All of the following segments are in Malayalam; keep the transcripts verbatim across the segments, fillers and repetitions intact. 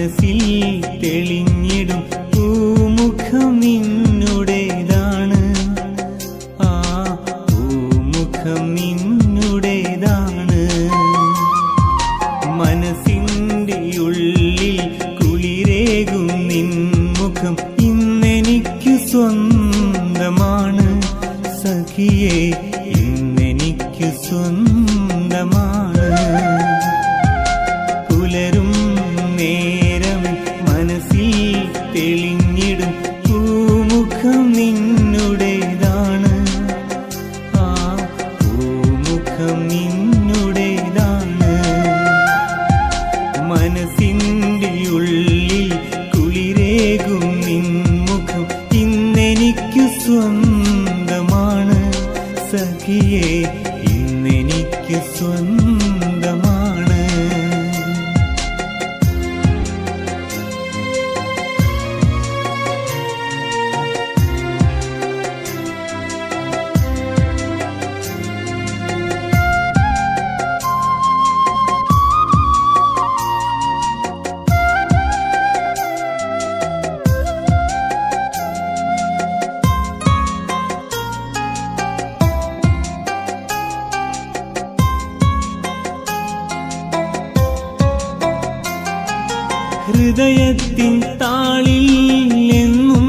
മനസ്സിൽ തെളിഞ്ഞിടും പൂമുഖം നിന്നുടേതാണ്. ആ പൂമുഖം നിന്നുടേതാണ്. മനസ്സിൻ്റെ ഉള്ളിൽ കുളിരേകും നിൻമുഖം ഇന്നെനിക്കു സ്വന്തമാണ്. സഖിയേ ഇന്നെനിക്കു സ്വന്തമാണ്. പുലരും നേരം മനസ്സിൽ തെളിഞ്ഞിടും പൂമുഖം നിന്നുടേതാണ്. ആ പൂമുഖം നിന്നുടേതാണ്. മനസ്സിൻ്റെ ഉള്ളിൽ കുളിരേകും നിൻമുഖം ഇന്നെനിക്കു സ്വന്തമാണ്. സഖിയേ ഇന്നെനിക്ക് സ്വന്തമാണ്. ഹൃദയത്തിൻ താളിൽ എന്നും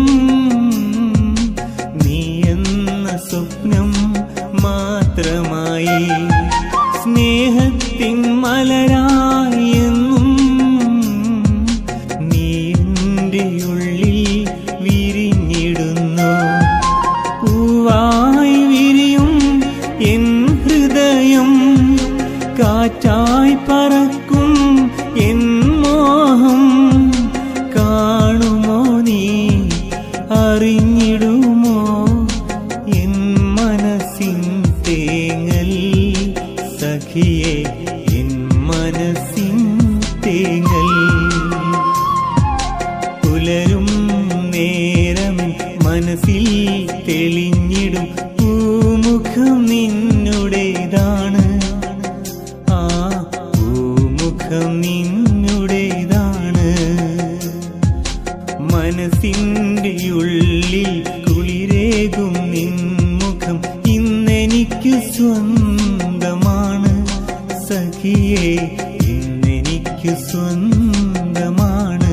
നീ എന്ന സ്വപ്നം മാത്രമായി. സ്നേഹത്തിൻ മലരായി എന്നും നീ എൻ്റെ ഉള്ളിൽ വിരിഞ്ഞിടുന്നു. പൂവായി വിരിയും എൻ ഹൃദയം കാറ്റായി പറക്കും എൻ മോഹം. കാണുമോ നീ അറിഞ്ഞിടുമോ എൻ മനസ്സിൻ തേങ്ങൽ. സഖിയേ എൻ മനസ്സിൻ തേങ്ങൽ. പുലരും നേരം മനസ്സിൽ തെളിഞ്ഞിടും പൂമുഖം നിന്നുടേതാണ്. ആ പൂമുഖം നിന്നുടേതാണ്. മനസ്സിൻ്റെ ഉള്ളിൽ കുളിരേകും നിൻമുഖം ഇന്നെനിക്ക് സ്വന്തമാണ്. സഖിയേ ഇന്നെനിക്ക് സ്വന്തമാണ്.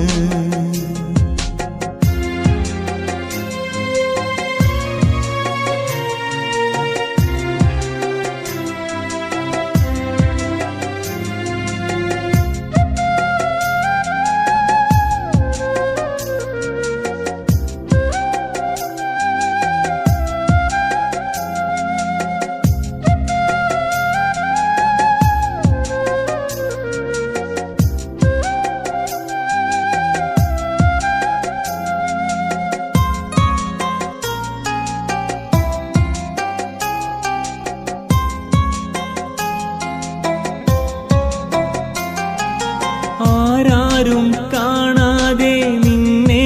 ആരാരും കാണാതെ നിന്നെ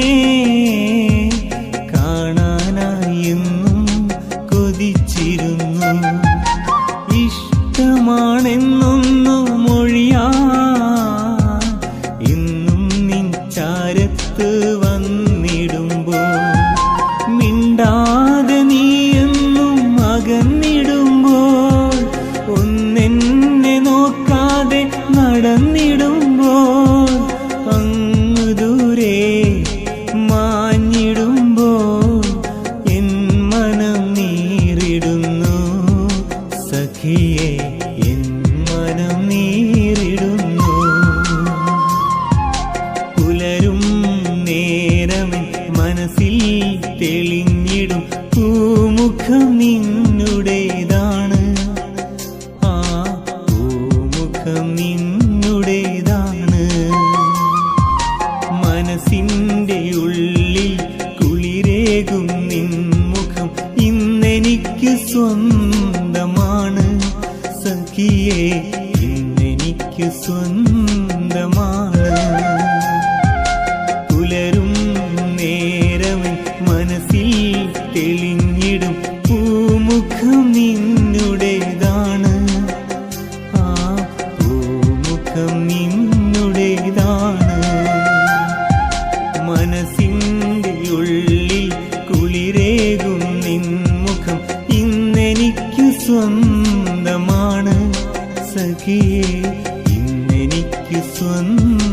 കാണാനായി എന്നും കൊതിച്ചിരുന്നു. ഇഷ്ടമാണെന്നൊന്നു മൊഴിയാൻ എന്നും നിൻ ചാരത്ത് വന്നിടുമ്പോൾ മിണ്ടാതെ നീ എന്നും അകന്നിടുമ്പോൾ ഒന്നെന്നെ നോക്കാതെ നടന്നിടുമ്പോൾ അങ്ങു ദൂരെ മാഞ്ഞിടുമ്പോൾ എൻ മനം നീറിടുന്നു. സഖിയേ എൻ മനം നീറിടുന്നു. പുലരും നേരം മനസ്സിൽ തെളിഞ്ഞിടും പൂമുഖം നിന്നുടേതാണ്. ആ പൂമുഖം നിന്നുടേതാണ്. മനസ്സിൻ്റെ ഉള്ളിൽ കുളിരേകും നിൻമുഖം ഇന്നെനിക്ക് സ്വന്തമാണ്. സഖിയേ ഇന്നെനിക്ക് സ്വന്തമാണ്. പുലരും നേരം മനസ്സിൽ തെളിഞ്ഞിടും പൂമുഖം നിന്നുടേതാണ്. ആ പൂമുഖം നിന്നുടേതാണ്. സ്വന്തമാണ് സഖിയേ, ഇന്നെനിക്ക് സ്വന്തം